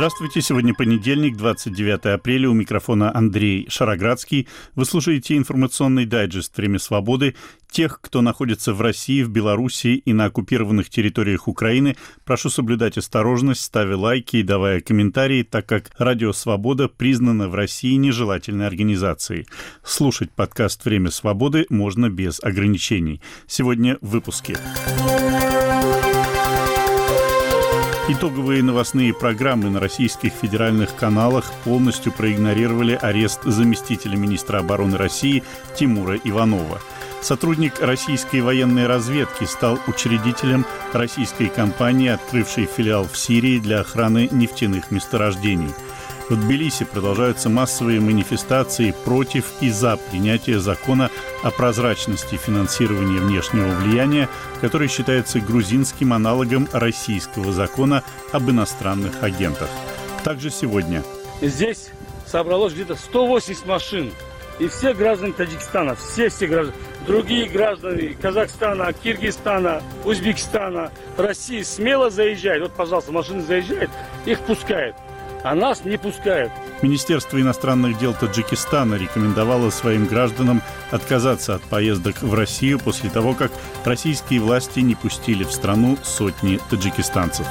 Здравствуйте, сегодня понедельник, 29 апреля, у микрофона Андрей Шароградский. Вы слушаете информационный дайджест «Время свободы». Тех, кто находится в России, в Беларуси и на оккупированных территориях Украины, прошу соблюдать осторожность, ставя лайки и давая комментарии, так как Радио Свобода признана в России нежелательной организацией. Слушать подкаст «Время свободы» можно без ограничений. Сегодня в выпуске. Итоговые новостные программы на российских федеральных каналах полностью проигнорировали арест заместителя министра обороны России Тимура Иванова. Сотрудник российской военной разведки стал учредителем российской компании, открывшей филиал в Сирии для охраны нефтяных месторождений. В Тбилиси продолжаются массовые манифестации против и за принятие закона о прозрачности финансирования внешнего влияния, который считается грузинским аналогом российского закона об иностранных агентах. Также сегодня. Здесь собралось где-то 180 машин. И все граждане Таджикистана, все граждане, другие граждане Казахстана, Киргизстана, Узбекистана, России смело заезжают. Вот, пожалуйста, машины заезжают, их пускают. А нас не пускают. Министерство иностранных дел Таджикистана рекомендовало своим гражданам отказаться от поездок в Россию после того, как российские власти не пустили в страну сотни таджикистанцев.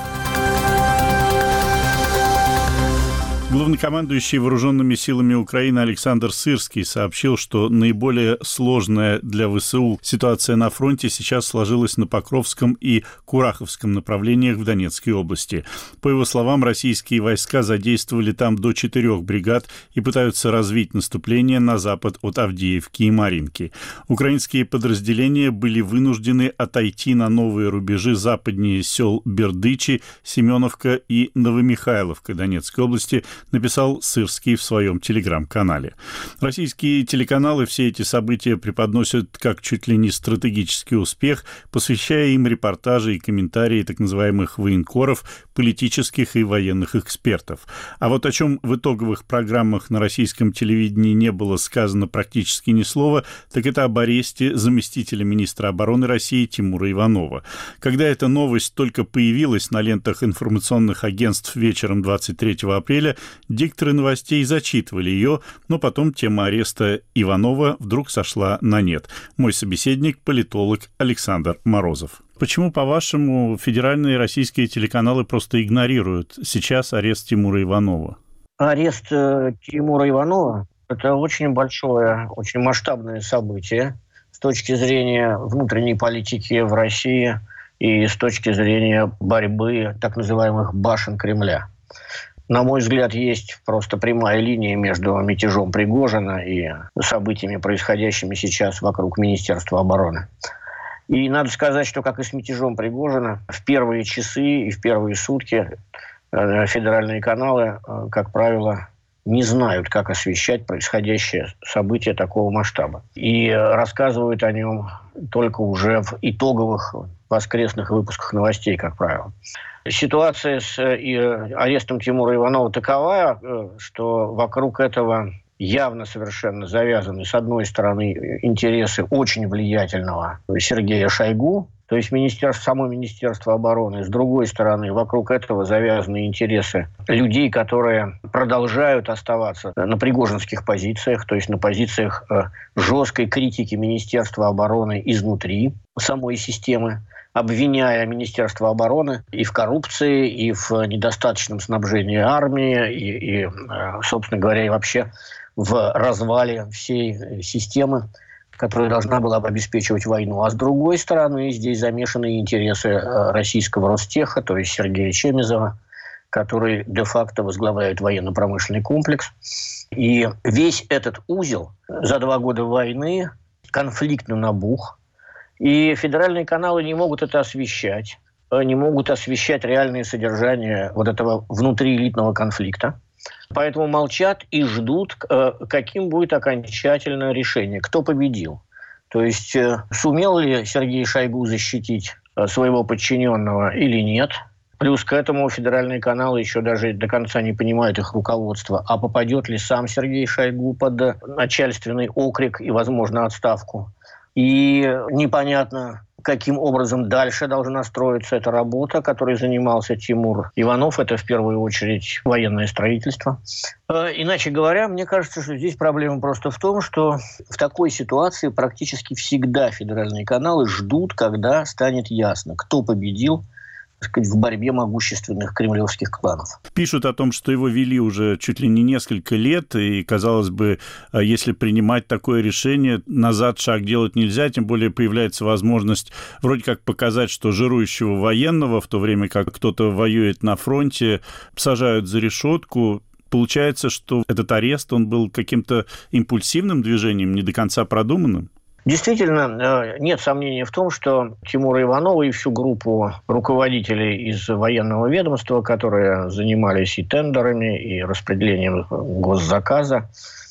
Главнокомандующий вооруженными силами Украины Александр Сырский сообщил, что наиболее сложная для ВСУ ситуация на фронте сейчас сложилась на Покровском и Кураховском направлениях в Донецкой области. По его словам, российские войска задействовали там до 4 бригад и пытаются развить наступление на запад от Авдеевки и Марьинки. Украинские подразделения были вынуждены отойти на новые рубежи западнее сел Бердычи, Семеновка и Новомихайловка Донецкой области, написал Сырский в своем телеграм-канале. Российские телеканалы все эти события преподносят как чуть ли не стратегический успех, посвящая им репортажи и комментарии так называемых военкоров, политических и военных экспертов. А вот о чем в итоговых программах на российском телевидении не было сказано практически ни слова, так это об аресте заместителя министра обороны России Тимура Иванова. Когда эта новость только появилась на лентах информационных агентств вечером 23 апреля, дикторы новостей зачитывали ее, но потом тема ареста Иванова вдруг сошла на нет. Мой собеседник – политолог Александр Морозов. Почему, по-вашему, федеральные российские телеканалы просто игнорируют сейчас арест Тимура Иванова? Арест Тимура Иванова – это очень большое, очень масштабное событие с точки зрения внутренней политики в России и с точки зрения борьбы так называемых башен Кремля. На мой взгляд, есть просто прямая линия между мятежом Пригожина и событиями, происходящими сейчас вокруг Министерства обороны. И надо сказать, что, как и с мятежом Пригожина, в первые часы и в первые сутки федеральные каналы, как правило, не знают, как освещать происходящее событие такого масштаба. И рассказывают о нем только уже в итоговых воскресных выпусках новостей, как правило. Ситуация с арестом Тимура Иванова такова, что вокруг этого явно совершенно завязаны, с одной стороны, интересы очень влиятельного Сергея Шойгу, то есть само Министерство обороны, с другой стороны, вокруг этого завязаны интересы людей, которые продолжают оставаться на пригожинских позициях, то есть на позициях жесткой критики Министерства обороны изнутри самой системы, обвиняя Министерство обороны и в коррупции, и в недостаточном снабжении армии, и собственно говоря, и вообще в развале всей системы, которая должна была бы обеспечивать войну. А с другой стороны, здесь замешаны интересы российского Ростеха, то есть Сергея Чемезова, который де-факто возглавляет военно-промышленный комплекс. И весь этот узел за 2 года войны конфликтно набух. И федеральные каналы не могут это освещать, не могут освещать реальное содержание вот этого внутриэлитного конфликта. Поэтому молчат и ждут, каким будет окончательное решение, кто победил. То есть сумел ли Сергей Шойгу защитить своего подчиненного или нет. Плюс к этому федеральные каналы еще даже до конца не понимают их руководство. А попадет ли сам Сергей Шойгу под начальственный окрик и, возможно, отставку? И непонятно, каким образом дальше должна строиться эта работа, которой занимался Тимур Иванов. Это в первую очередь военное строительство. Иначе говоря, мне кажется, что здесь проблема просто в том, что в такой ситуации практически всегда федеральные каналы ждут, когда станет ясно, кто победил, так сказать, в борьбе могущественных кремлевских кланов. Пишут о том, что его вели уже чуть ли не несколько лет, и, казалось бы, если принимать такое решение, назад шаг делать нельзя, тем более появляется возможность вроде как показать, что жирующего военного, в то время как кто-то воюет на фронте, сажают за решетку. Получается, что этот арест, он был каким-то импульсивным движением, не до конца продуманным? Действительно, нет сомнений в том, что Тимура Иванова и всю группу руководителей из военного ведомства, которые занимались и тендерами, и распределением госзаказа,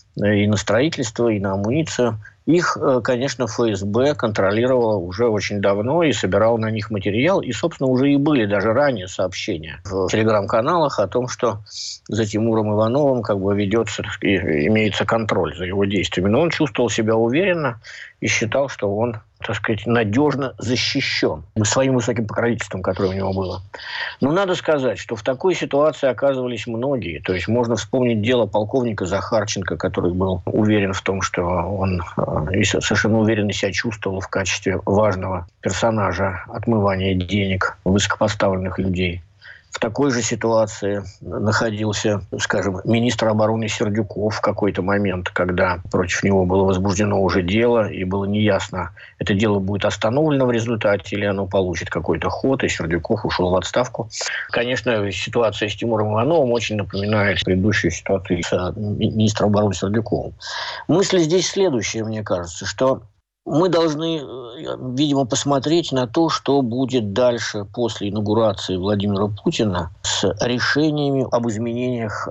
и на строительство, и на амуницию, их, конечно, ФСБ контролировало уже очень давно и собирал на них материал. И, собственно, уже и были даже ранее сообщения в телеграм-каналах о том, что за Тимуром Ивановым ведется, имеется контроль за его действиями. Но он чувствовал себя уверенно и считал, что он, так сказать, надежно защищен своим высоким покровительством, которое у него было. Но надо сказать, что в такой ситуации оказывались многие. То есть можно вспомнить дело полковника Захарченко, который был уверен в том, что он и совершенно уверенно себя чувствовал в качестве важного персонажа отмывания денег высокопоставленных людей. В такой же ситуации находился, скажем, министр обороны Сердюков в какой-то момент, когда против него было возбуждено уже дело, и было неясно, это дело будет остановлено в результате или оно получит какой-то ход, и Сердюков ушел в отставку. Конечно, ситуация с Тимуром Ивановым очень напоминает предыдущую ситуацию с министром обороны Сердюковым. Мысль здесь следующая, мне кажется, что мы должны, видимо, посмотреть на то, что будет дальше после инаугурации Владимира Путина с решениями об изменениях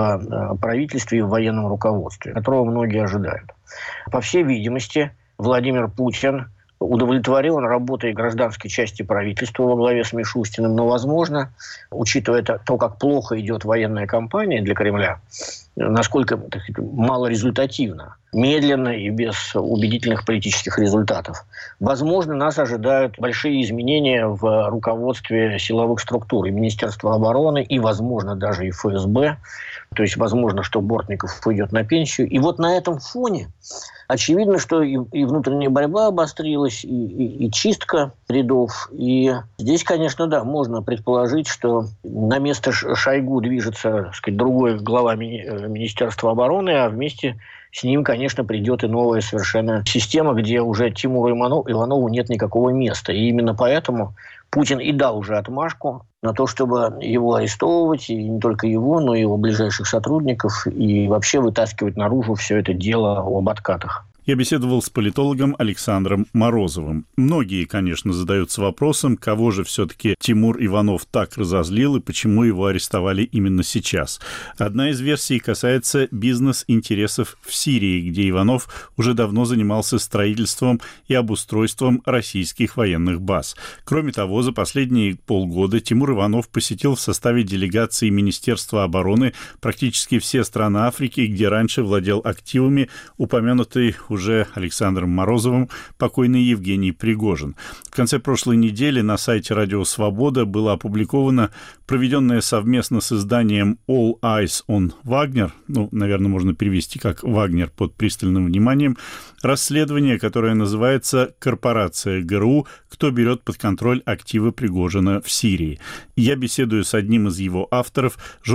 в правительстве и в военном руководстве, которого многие ожидают. По всей видимости, Владимир Путин удовлетворен работой гражданской части правительства во главе с Мишустиным, но, возможно, учитывая то, как плохо идет военная кампания для Кремля, насколько, так сказать, малорезультативно, медленно и без убедительных политических результатов. Возможно, нас ожидают большие изменения в руководстве силовых структур и Министерства обороны, и, возможно, даже и ФСБ. То есть, возможно, что Бортников уйдет на пенсию. И вот на этом фоне очевидно, что и внутренняя борьба обострилась, и чистка рядов. И здесь, конечно, да, можно предположить, что на место Шойгу движется, так сказать, другой глава Министерства обороны, а вместе с ним, конечно, придет и новая совершенно система, где уже Тимуру Иванову нет никакого места. И именно поэтому Путин и дал уже отмашку на то, чтобы его арестовывать, и не только его, но и его ближайших сотрудников, и вообще вытаскивать наружу все это дело об откатах. Я беседовал с политологом Александром Морозовым. Многие, конечно, задаются вопросом, кого же все-таки Тимур Иванов так разозлил и почему его арестовали именно сейчас. Одна из версий касается бизнес-интересов в Сирии, где Иванов уже давно занимался строительством и обустройством российских военных баз. Кроме того, за последние полгода Тимур Иванов посетил в составе делегации Министерства обороны практически все страны Африки, где раньше владел активами упомянутый уже Александром Морозовым покойный Евгений Пригожин. В конце прошлой недели на сайте «Радио Свобода» было опубликовано проведенное совместно с изданием All Eyes on Wagner, наверное, можно перевести как «Вагнер под пристальным вниманием», расследование, которое называется «Корпорация ГРУ. Кто берет под контроль активы Пригожина в Сирии». Я беседую с одним из его авторов,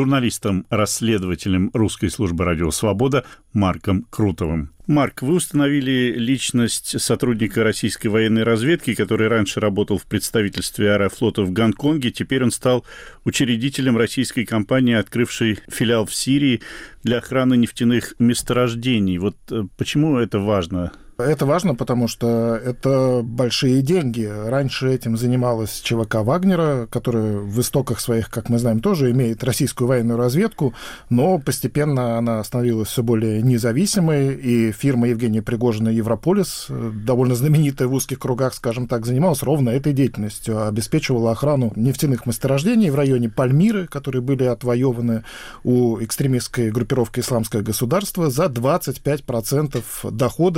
журналистом-расследователем русской службы «Радио Свобода» Марком Крутовым. Марк, вы установили личность сотрудника российской военной разведки, который раньше работал в представительстве Аэрофлота в Гонконге. Теперь он стал учредителем российской компании, открывшей филиал в Сирии для охраны нефтяных месторождений. Вот почему это важно? Это важно, потому что это большие деньги. Раньше этим занималась ЧВК Вагнера, которая в истоках своих, как мы знаем, тоже имеет российскую военную разведку, но постепенно она становилась все более независимой, и фирма Евгения Пригожина «Европолис», довольно знаменитая в узких кругах, скажем так, занималась ровно этой деятельностью, обеспечивала охрану нефтяных месторождений в районе Пальмиры, которые были отвоеваны у экстремистской группировки «Исламское государство» за 25% доходов от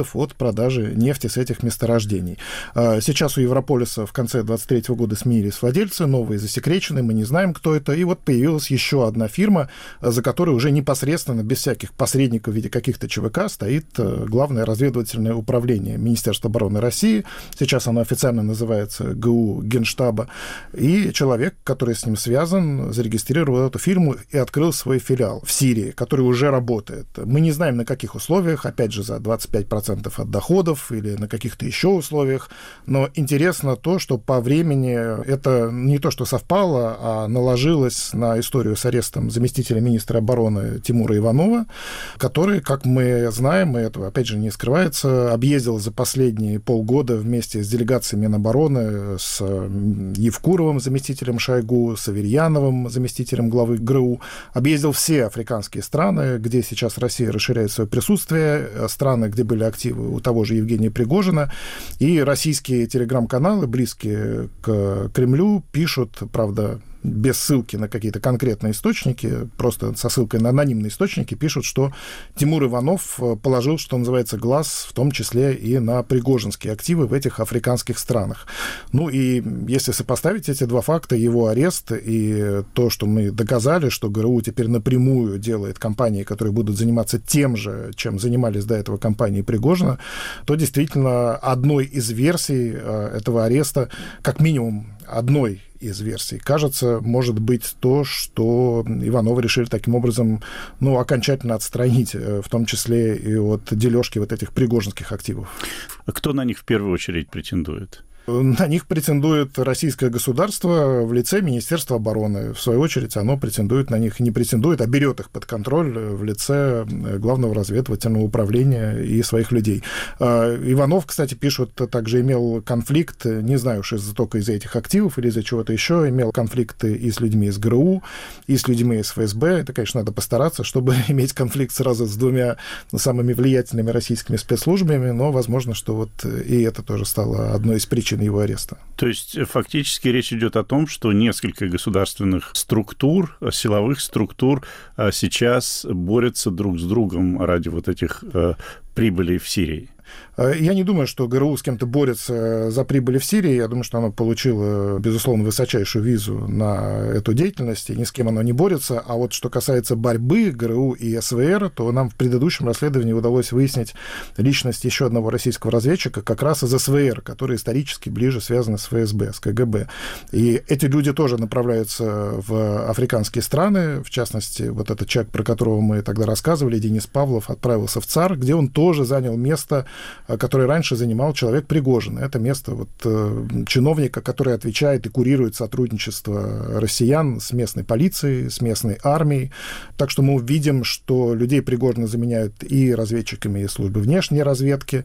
продажи нефти с этих месторождений. Сейчас у Европолиса в конце 2023 года сменились владельцы, новые засекречены, мы не знаем, кто это. И вот появилась еще одна фирма, за которой уже непосредственно, без всяких посредников в виде каких-то ЧВК, стоит Главное разведывательное управление Министерства обороны России. Сейчас оно официально называется ГУ Генштаба. И человек, который с ним связан, зарегистрировал эту фирму и открыл свой филиал в Сирии, который уже работает. Мы не знаем, на каких условиях, опять же, за 25% от доходов или на каких-то еще условиях, но интересно то, что по времени это не то, что совпало, а наложилось на историю с арестом заместителя министра обороны Тимура Иванова, который, как мы знаем, и это, опять же, не скрывается, объездил за последние полгода вместе с делегацией Минобороны, с Евкуровым, заместителем Шойгу, с Аверьяновым, заместителем главы ГРУ, объездил все африканские страны, где сейчас Россия расширяет свое присутствие, страны, где были активы у того же Евгения Пригожина, и российские телеграм-каналы, близкие к Кремлю, пишут, правда, без ссылки на какие-то конкретные источники, просто со ссылкой на анонимные источники, пишут, что Тимур Иванов положил, что называется, глаз, в том числе и на пригожинские активы в этих африканских странах. Ну и если сопоставить эти два факта, его арест и то, что мы доказали, что ГРУ теперь напрямую делает компании, которые будут заниматься тем же, чем занимались до этого компании Пригожина, то действительно одной из версий этого ареста, как минимум одной из версий, кажется, может быть то, что Иванова решили таким образом, окончательно отстранить, в том числе и от дележки вот этих пригожинских активов. А кто на них в первую очередь претендует? На них претендует российское государство в лице Министерства обороны. В свою очередь, оно претендует на них, не претендует, а берет их под контроль в лице Главного разведывательного управления и своих людей. Иванов, кстати, пишут, также имел конфликт, не знаю уж только из-за этих активов или из-за чего-то еще, имел конфликты и с людьми из ГРУ, и с людьми из ФСБ. Это, конечно, надо постараться, чтобы иметь конфликт сразу с двумя самыми влиятельными российскими спецслужбами, но возможно, что вот и это тоже стало одной из причин его ареста. То есть фактически речь идет о том, что несколько государственных структур, силовых структур сейчас борются друг с другом ради вот этих прибылей в Сирии. Я не думаю, что ГРУ с кем-то борется за прибыли в Сирии. Я думаю, что оно получило, безусловно, высочайшую визу на эту деятельность, и ни с кем оно не борется. А вот что касается борьбы ГРУ и СВР, то нам в предыдущем расследовании удалось выяснить личность еще одного российского разведчика, как раз из СВР, который исторически ближе связан с ФСБ, с КГБ. И эти люди тоже направляются в африканские страны. В частности, вот этот человек, про которого мы тогда рассказывали, Денис Павлов, отправился в ЦАР, где он тоже занял место, который раньше занимал человек Пригожин. Это место чиновника, который отвечает и курирует сотрудничество россиян с местной полицией, с местной армией. Так что мы видим, что людей Пригожина заменяют и разведчиками из службы внешней разведки,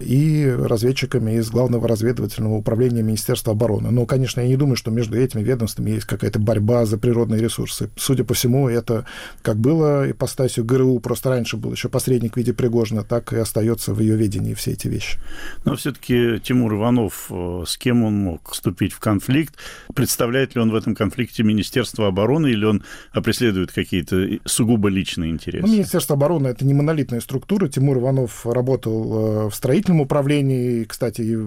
и разведчиками из Главного разведывательного управления Министерства обороны. Но, конечно, я не думаю, что между этими ведомствами есть какая-то борьба за природные ресурсы. Судя по всему, это как было ипостасью ГРУ, просто раньше был еще посредник в виде Пригожина, так и остается в ее ведении все эти вещи. Но все-таки Тимур Иванов, с кем он мог вступить в конфликт? Представляет ли он в этом конфликте Министерство обороны, или он преследует какие-то сугубо личные интересы? Министерство обороны — это не монолитная структура. Тимур Иванов работал в строительном управлении. Кстати,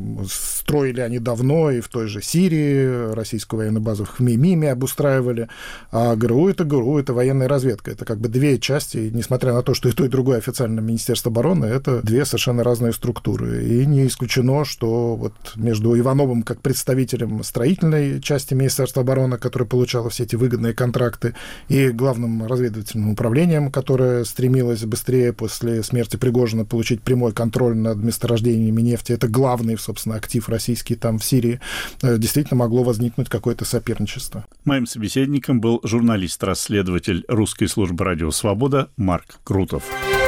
строили они давно и в той же Сирии, российскую военную базу в Хмеймиме обустраивали. А ГРУ — это военная разведка. Это как бы две части, несмотря на то, что и то, и другое официально Министерство обороны, это две совершенно разные структуры. И не исключено, что вот между Ивановым как представителем строительной части Министерства обороны, которая получала все эти выгодные контракты, и Главным разведывательным управлением, которое стремилось быстрее после смерти Пригожина получить прямой контроль над месторождениями нефти, это главный, собственно, актив российский там в Сирии, действительно могло возникнуть какое-то соперничество. Моим собеседником был журналист-расследователь русской службы «Радио Свобода» Марк Крутов.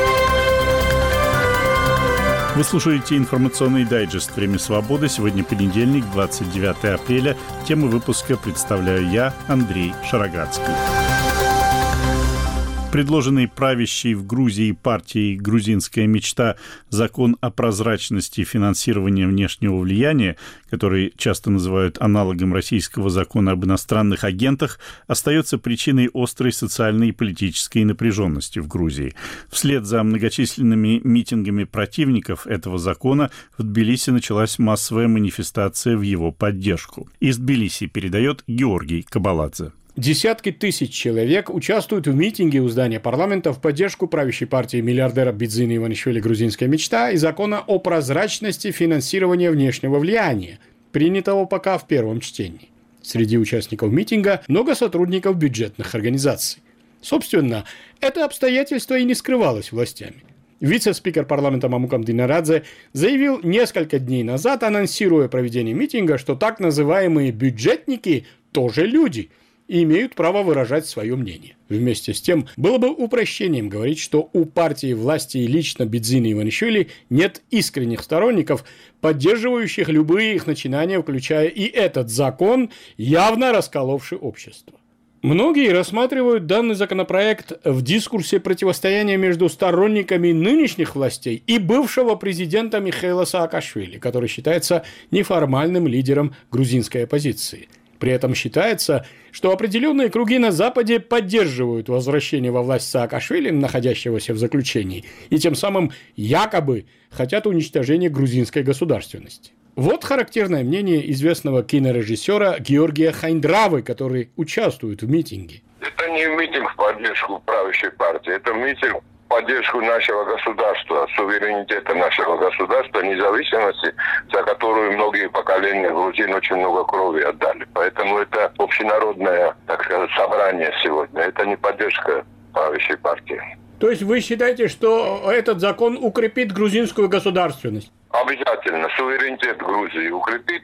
Вы слушаете информационный дайджест «Время свободы». Сегодня понедельник, 29 апреля. Тему выпуска представляю я, Андрей Шароградский. Предложенный правящей в Грузии партией «Грузинская мечта» закон о прозрачности финансирования внешнего влияния, который часто называют аналогом российского закона об иностранных агентах, остается причиной острой социальной и политической напряженности в Грузии. Вслед за многочисленными митингами противников этого закона в Тбилиси началась массовая манифестация в его поддержку. Из Тбилиси передает Георгий Кабаладзе. Десятки тысяч человек участвуют в митинге у здания парламента в поддержку правящей партии миллиардера Бидзины Иванишвили «Грузинская мечта» и закона о прозрачности финансирования внешнего влияния, принятого пока в первом чтении. Среди участников митинга много сотрудников бюджетных организаций. Собственно, это обстоятельство и не скрывалось властями. Вице-спикер парламента Мамукам Динарадзе заявил несколько дней назад, анонсируя проведение митинга, что так называемые бюджетники тоже люди и имеют право выражать свое мнение. Вместе с тем, было бы упрощением говорить, что у партии власти и лично Бидзины Иванишвили нет искренних сторонников, поддерживающих любые их начинания, включая и этот закон, явно расколовший общество. Многие рассматривают данный законопроект в дискурсе противостояния между сторонниками нынешних властей и бывшего президента Михаила Саакашвили, который считается неформальным лидером грузинской оппозиции. При этом считается, что определенные круги на Западе поддерживают возвращение во власть Саакашвили, находящегося в заключении, и тем самым якобы хотят уничтожения грузинской государственности. Вот характерное мнение известного кинорежиссера Георгия Хайндравы, который участвует в митинге. Это не митинг в поддержку правящей партии, это митинг в поддержку нашего государства, суверенитета нашего государства, независимости, за которую многие поколения грузин очень много крови отдали. Поэтому это общенародное, так сказать, собрание сегодня. Это не поддержка правящей партии. То есть вы считаете, что этот закон укрепит грузинскую государственность? Обязательно. Суверенитет Грузии укрепит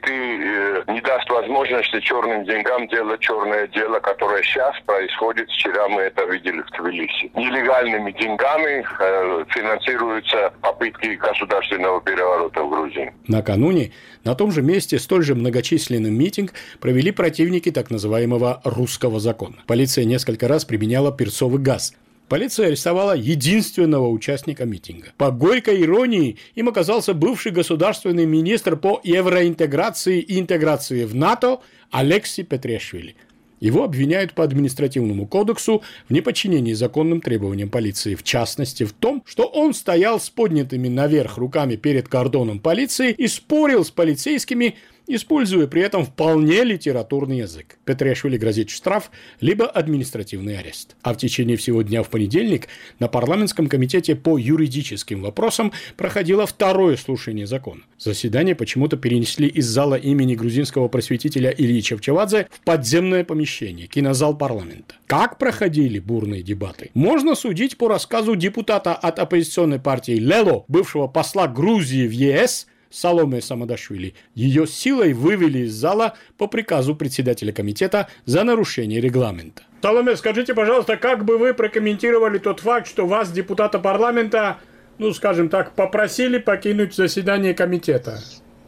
и не даст возможности черным деньгам делать черное дело, которое сейчас происходит. Вчера мы это видели в Тбилиси. Нелегальными деньгами финансируются попытки государственного переворота в Грузии. Накануне на том же месте столь же многочисленный митинг провели противники так называемого «русского закона». Полиция несколько раз применяла перцовый газ. Полиция арестовала единственного участника митинга. По горькой иронии им оказался бывший государственный министр по евроинтеграции и интеграции в НАТО Алексей Петриашвили. Его обвиняют по административному кодексу в неподчинении законным требованиям полиции, в частности в том, что он стоял с поднятыми наверх руками перед кордоном полиции и спорил с полицейскими, используя при этом вполне литературный язык. Петриашвили грозит штраф либо административный арест. А в течение всего дня в понедельник на парламентском комитете по юридическим вопросам проходило второе слушание закона. Заседание почему-то перенесли из зала имени грузинского просветителя Ильи Чавчавадзе в подземное помещение, кинозал парламента. Как проходили бурные дебаты, можно судить по рассказу депутата от оппозиционной партии Лело, бывшего посла Грузии в ЕС, Саломе Самадашвили. Ее силой вывели из зала по приказу председателя комитета за нарушение регламента. Саломе, скажите, пожалуйста, как бы вы прокомментировали тот факт, что вас, депутата парламента, скажем так, попросили покинуть заседание комитета?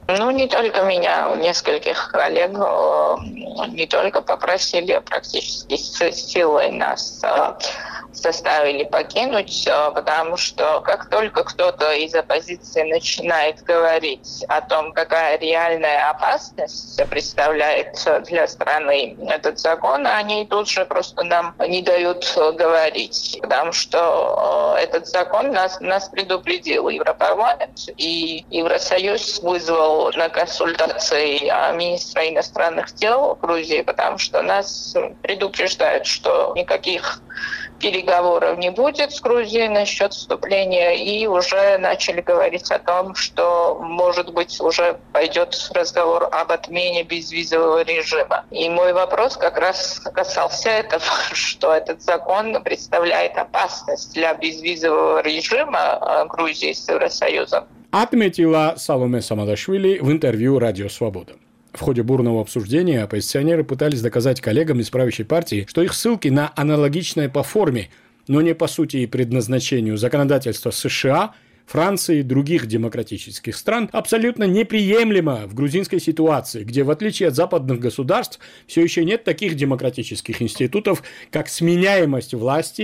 Не только меня, нескольких коллег не только попросили, а практически с силой нас заставили покинуть, потому что как только кто-то из оппозиции начинает говорить о том, какая реальная опасность представляет для страны этот закон, они тут же просто нам не дают говорить, потому что этот закон нас предупредил Европарламент, и Евросоюз вызвал на консультации министра иностранных дел Грузии, потому что нас предупреждают, что никаких переговоров не будет с Грузией насчет вступления, и уже начали говорить о том, что, может быть, уже пойдет разговор об отмене безвизового режима. И мой вопрос как раз касался этого, что этот закон представляет опасность для безвизового режима Грузии с Евросоюзом. Отметила Саломе Самадашвили в интервью «Радио Свобода». В ходе бурного обсуждения оппозиционеры пытались доказать коллегам из правящей партии, что их ссылки на аналогичное по форме, но не по сути и предназначению законодательства США, Франции и других демократических стран абсолютно неприемлемо в грузинской ситуации, где, в отличие от западных государств, все еще нет таких демократических институтов, как сменяемость власти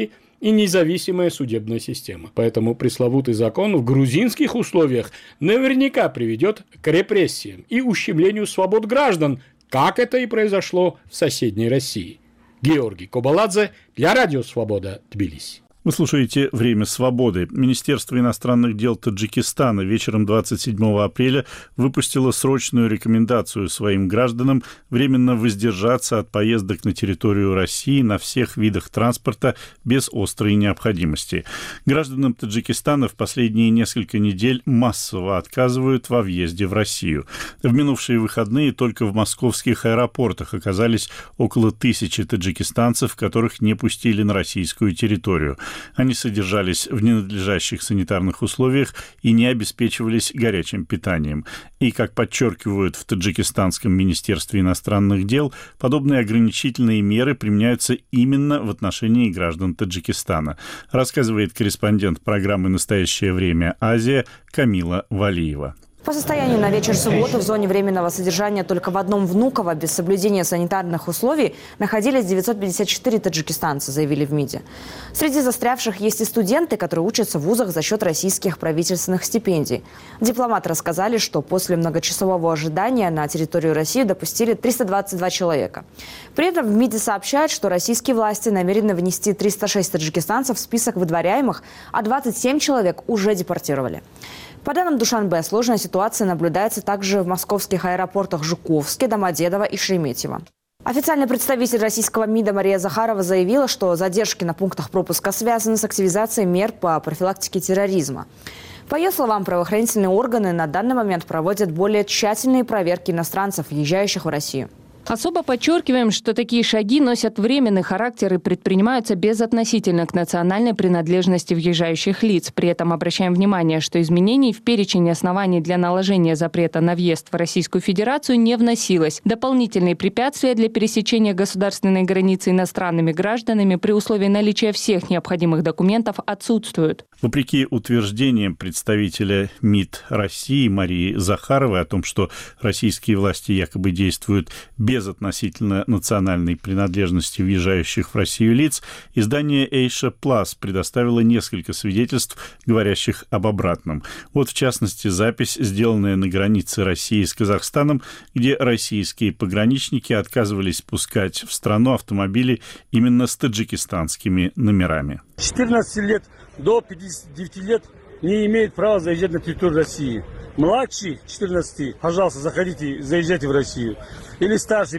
и независимая судебная система. Поэтому пресловутый закон в грузинских условиях наверняка приведет к репрессиям и ущемлению свобод граждан, как это и произошло в соседней России. Георгий Кобаладзе для Радио Свобода, Тбилиси. Вы слушаете «Время свободы». Министерство иностранных дел Таджикистана вечером 27 апреля выпустило срочную рекомендацию своим гражданам временно воздержаться от поездок на территорию России на всех видах транспорта без острой необходимости. Гражданам Таджикистана в последние несколько недель массово отказывают во въезде в Россию. В минувшие выходные только в московских аэропортах оказались около 1000 таджикистанцев, которых не пустили на российскую территорию. Они содержались в ненадлежащих санитарных условиях и не обеспечивались горячим питанием. И, как подчеркивают в Таджикистанском министерстве иностранных дел, подобные ограничительные меры применяются именно в отношении граждан Таджикистана, рассказывает корреспондент программы «Настоящее время. Азия» Камила Валиева. По состоянию на вечер субботы в зоне временного содержания только в одном Внуково без соблюдения санитарных условий находились 954 таджикистанца, заявили в МИДе. Среди застрявших есть и студенты, которые учатся в вузах за счет российских правительственных стипендий. Дипломаты рассказали, что после многочасового ожидания на территорию России допустили 322 человека. При этом в МИДе сообщают, что российские власти намерены внести 306 таджикистанцев в список выдворяемых, а 27 человек уже депортировали. По данным Душанбе, сложная ситуация наблюдается также в московских аэропортах Жуковске, Домодедово и Шереметьево. Официальный представитель российского МИДа Мария Захарова заявила, что задержки на пунктах пропуска связаны с активизацией мер по профилактике терроризма. По ее словам, правоохранительные органы на данный момент проводят более тщательные проверки иностранцев, въезжающих в Россию. Особо подчеркиваем, что такие шаги носят временный характер и предпринимаются безотносительно к национальной принадлежности въезжающих лиц. При этом обращаем внимание, что изменений в перечень оснований для наложения запрета на въезд в Российскую Федерацию не вносилось. Дополнительные препятствия для пересечения государственной границы иностранными гражданами при условии наличия всех необходимых документов отсутствуют. Вопреки утверждениям представителя МИД России Марии Захаровой о том, что российские власти якобы действуют без относительно национальной принадлежности въезжающих в Россию лиц, издание Asia Plus предоставило несколько свидетельств, говорящих об обратном. Вот, в частности, запись, сделанная на границе России с Казахстаном, где российские пограничники отказывались пускать в страну автомобили именно с таджикистанскими номерами. 14 лет до 59 лет не имеет права заезжать на территорию России. Младший 14, пожалуйста, заходите, заезжайте в Россию. Или старше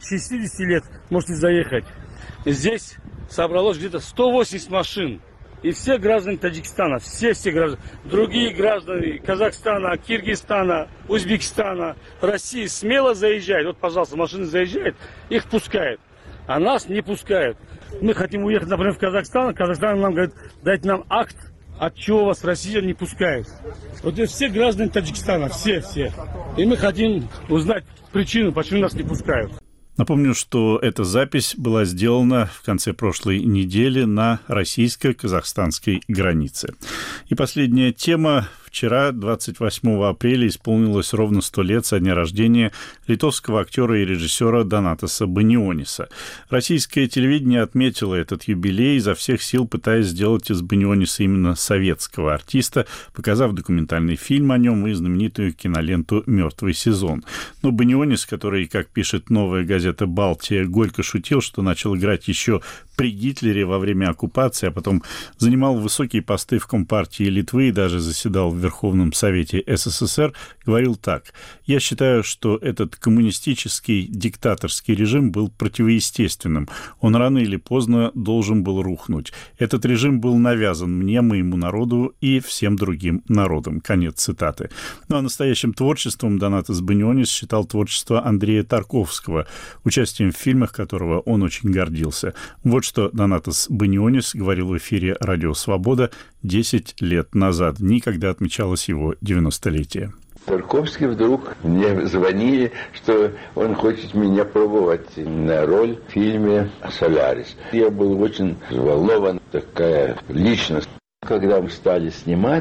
60 лет можете заехать. Здесь собралось где-то 180 машин. И все граждане Таджикистана, все граждане, другие граждане Казахстана, Киргизстана, Узбекистана, России смело заезжают. Вот, пожалуйста, машины заезжают, их пускают. А нас не пускают. Мы хотим уехать, например, в Казахстан. Казахстан нам говорит, дайте нам акт, от чего вас Россия не пускает. Вот это все граждане Таджикистана, все. И мы хотим узнать причину, почему нас не пускают. Напомню, что эта запись была сделана в конце прошлой недели на российско-казахстанской границе. И последняя тема. Вчера, 28 апреля, исполнилось ровно 100 лет со дня рождения литовского актера и режиссера Донатаса Баниониса. Российское телевидение отметило этот юбилей, изо всех сил пытаясь сделать из Баниониса именно советского артиста, показав документальный фильм о нем и знаменитую киноленту «Мертвый сезон». Но Банионис, который, как пишет новая газета «Балтия», горько шутил, что начал играть еще при Гитлере во время оккупации, а потом занимал высокие посты в Компартии Литвы и даже заседал в Верховном Совете СССР, говорил так: «Я считаю, что этот коммунистический диктаторский режим был противоестественным. Он рано или поздно должен был рухнуть. Этот режим был навязан мне, моему народу и всем другим народам». Конец цитаты. Ну а настоящим творчеством Донатас Банионис считал творчество Андрея Тарковского, участием в фильмах которого он очень гордился. Вот что Донатас Банионис говорил в эфире «Радио Свобода» 10 лет назад, никогда отмечалось его 90-летие. Тарковский вдруг мне звонили, что он хочет меня пробовать на роль в фильме «Солярис». Я был очень взволнован, такая личность. Когда мы стали сниматься,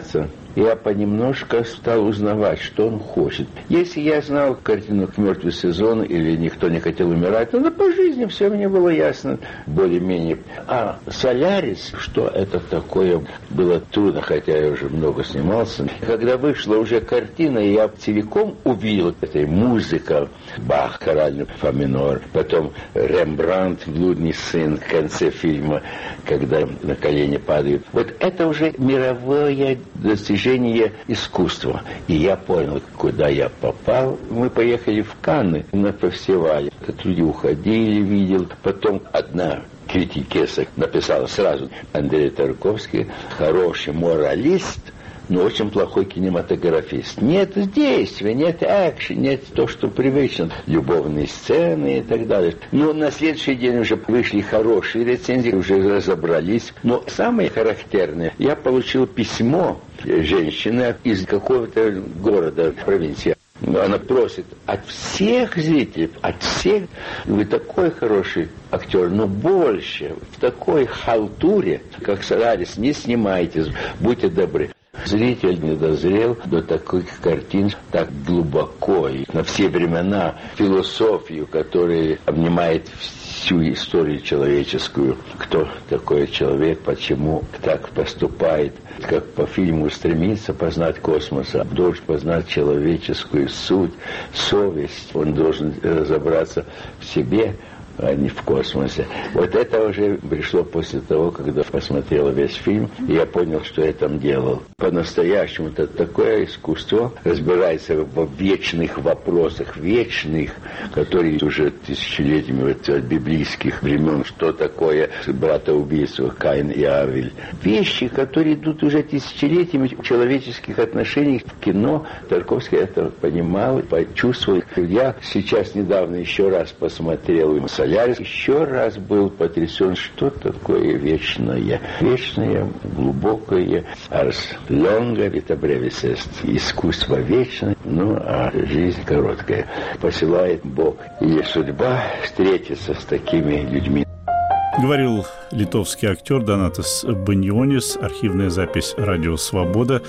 я понемножку стал узнавать, что он хочет. Если я знал картину «Мертвый сезон» или «Никто не хотел умирать», ну, по жизни все мне было ясно, более-менее. А «Солярис», что это такое, было трудно, хотя я уже много снимался. Когда вышла уже картина, я целиком увидел этой музыка, Бах, хоральный фа минор, потом Рембрандт, «Блудный сын» в конце фильма, когда на колени падают. Вот это уже мировое достижение искусства. И я понял, куда я попал. Мы поехали в Канны на фестивале. Люди уходили, видел. Потом одна критикесса написала сразу: Андрей Тарковский хороший моралист, но очень плохой кинематографист. Нет действия, нет экшена, нет то, что привычно. Любовные сцены и так далее. Но на следующий день уже вышли хорошие рецензии, уже разобрались. Но самое характерное, я получил письмо женщины из какого-то города, провинции. Она просит от всех зрителей, от всех: вы такой хороший актер, но больше в такой халтуре, как «Солярис», не снимайтесь, будьте добры. Зритель не дозрел до таких картин так глубоко и на все времена философию, которая обнимает всю историю человеческую. Кто такой человек, почему так поступает, как по фильму стремится познать космос, должен познать человеческую суть, совесть. Он должен разобраться в себе, а не в космосе. Вот это уже пришло после того, когда посмотрел весь фильм, и я понял, что я там делал. По-настоящему это такое искусство, разбирается в вечных вопросах, вечных, которые уже тысячелетиями, вот, от библейских времен, что такое братоубийство Каин и Авель. Вещи, которые идут уже тысячелетиями в человеческих отношениях. В кино Тарковский это понимал, почувствовал. Я сейчас недавно еще раз посмотрел «Солярис», еще раз был потрясен, что такое вечное. Вечное, глубокое, ars longa vita brevis est. Искусство вечное, ну а жизнь короткая. Посылает Бог. И судьба встретиться с такими людьми. Говорил литовский актер Донатас Банионис. Архивная запись «Радио Свобода»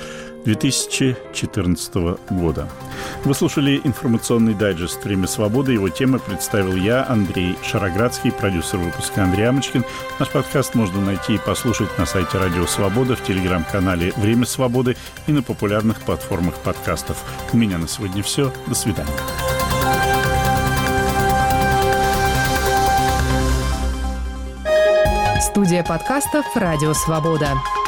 2014 года. Вы слушали информационный дайджест «Время свободы». Его темы представил я, Андрей Шароградский, продюсер выпуска Андрей Амочкин. Наш подкаст можно найти и послушать на сайте «Радио Свобода», в телеграм-канале «Время свободы» и на популярных платформах подкастов. У меня на сегодня все. До свидания. Студия подкастов «Радио Свобода».